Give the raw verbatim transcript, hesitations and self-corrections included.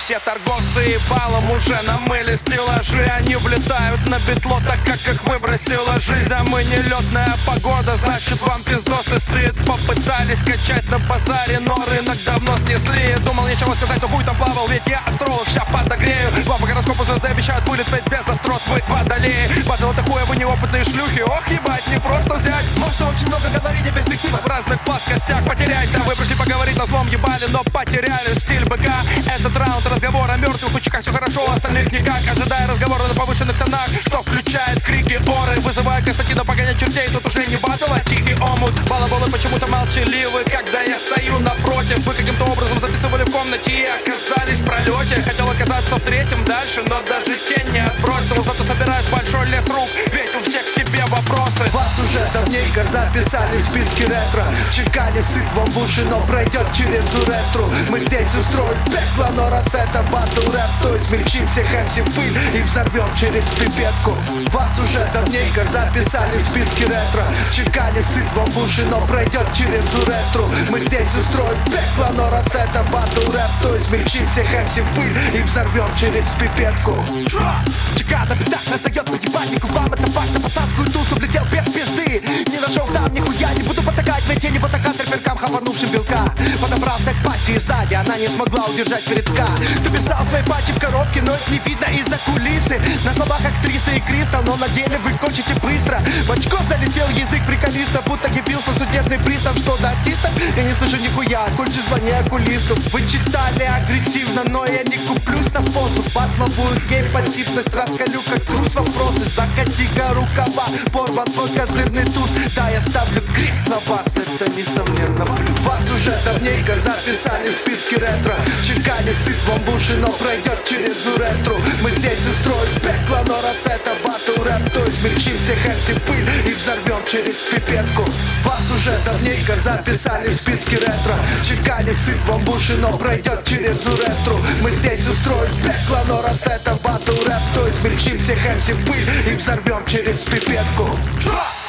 Все торговцы и балом уже намыли стеллажи. Они влетают на битло, так как их выбросила жизнь. А мы не летная погода, значит вам пиздос и стыд. Попытались качать на базаре, но рынок давно снесли. Думал нечего сказать, но хуй там плавал, ведь я астролог, ща подогрею. Вам по гороскопу звезды обещают вылет, ведь без острот вы водолеи. Падало такое, вы неопытные шлюхи, ох ебать, не просто взять. Можно очень много говорить о перспективах в разных плоскостях. Потеряйся, вы пришли поговорить, на злом ебали, но потеряли стиль быка. Этот раунд разговор о мертвых учениках, все хорошо, у остальных никак. Ожидая разговора на повышенных тонах, что включает крики оры, вызывая Константина погонять чертей. Тут уже не батл, а тихий омут. Балаболы почему-то молчаливы, когда я стою напротив. Вы каким-то образом записывали в комнате и оказались в пролете. Хотел оказаться в третьем дальше, но даже тень не отбросил. Зато собираешь большой лес рук, ведь у всех к тебе вопросы. Вас уже давненько записали в списке ретро. Чекали сыт вам в уши, но пройдет через уретру. Мы здесь устроим пекло, но раз это батл рэп, то измельчим всех эм си в пыль и взорвем через пипетку. Вас уже давненько записали в списке ретро. Чекали сыт вам в уши, но пройдет через уретру. Мы здесь устроим пекло, но раз это батл рэп, то измельчим всех эм си в пыль и взорвем через пипетку. Чекада в пятах раздает по ебальнику. Вам это факт, на пацанскую тусу влетел без пизды. Не нашел там нихуя, не буду потакать, ведь я не потакать треперкам, хапанувшим белка. Подобрался к пассии сзади, она не смогла удержать передка. Ты писал свои патчи в коробке, но их не видно из-за кулисы. На словах актриса и Кристал, но на деле вы кончите быстро. В очко залетел язык приколиста, будто явился судебный пристав. Что до артистов? Я не слышу нихуя, кончи звони окулисту. Вы читали агрессивно, но я не куплюсь на позу. Батловую гей-пассивность раскалю как трус. Вопросы, закати-ка рукава, порван твой козырный туз. Да, я ставлю крест на вас, это несомненно плюс. Вас уже давненько записали в списке ретро. Чекали сыт вам в уши, но пройдет через уретру. Мы здесь устроим пекло, но раз это батл рэп, то измельчим всех эм си в пыль и взорвем через пипетку. Вас уже давненько записали в списке ретро. Чекали сыт вам в уши, но пройдет через уретру. Мы здесь устроим пекло, но раз это батл рэп, то измельчим всех эм си в пыль и взорвем через пипетку.